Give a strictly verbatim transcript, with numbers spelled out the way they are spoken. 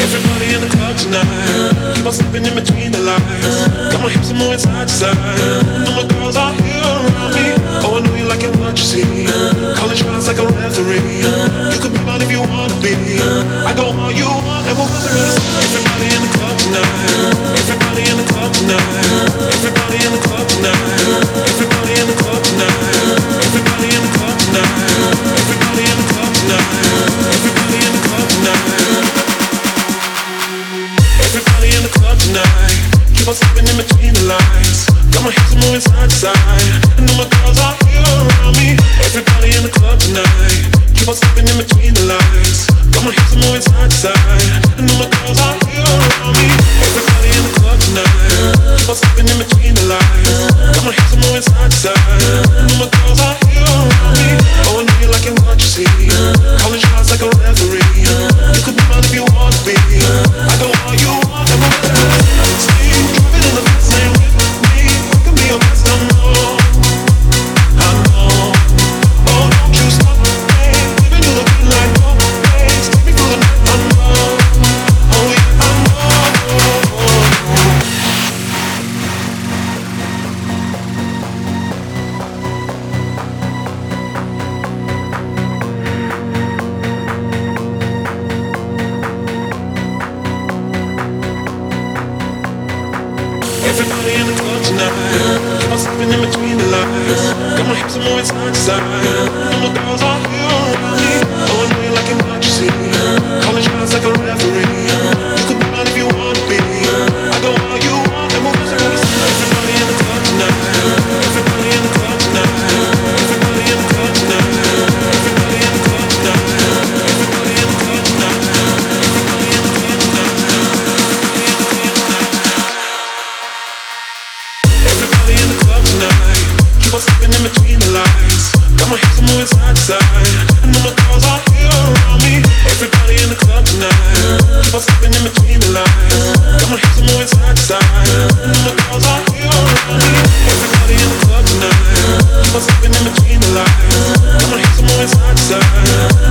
Everybody in the club tonight, keep on slipping in between the lines. Got my hips moving side to side. Know my girls are here around me. Oh, I know you like it what you see. Calling shots like a referee. You could be mine if you wanna be. I go all you want, and we'll the rest. Everybody in the club tonight. Everybody in the club tonight. Everybody in the club tonight. Everybody in the club tonight. Everybody in the club tonight. Everybody in the club tonight. Everybody in the club tonight. Everybody in the club tonight. Keep on slipping in between the lines. Got my hips moving side to side. I know my girls are here around me. Everybody in the club tonight. Keep on slipping in between the lines. Got my hips moving side to side. I know my girls are here around me. Everybody in the club tonight. Keep on slipping in between the lines. Got my hips moving side to side. I know my girls are here around me. Oh, I know you like it what you see. Calling shots like a referee. You could be mine if you wanna be. I go all you want and we'll let it stay. Driving in the fast lane with me. What can be your best? I know. I know. Oh, don't you stop, babe. Giving you the green light, no place. Take me through the night. I know. Oh yeah, I know. Everybody in the club tonight. Keep on slipping in between the lines. Got my hips moving side to side. And my girls are here around me. Oh, I know you like it what you see. Calling shots like a referee. You could be mine if you wanna be. I go all you want and we'll visit the sun. Everybody in the club tonight. Everybody in the club tonight. Everybody in the club tonight. Everybody in the club tonight. Everybody in the club tonight. Everybody in the club tonight. Everybody in the club tonight. Keep on slipping in between the lines. Got my hips moving side to side. I know my girls are here around me. Everybody in the club tonight. Keep on slipping in between the lines. Got my hips moving side to side. I know my girls are here around me. Everybody in the club tonight. Keep on slipping in between the lines. Got my hips moving side to side.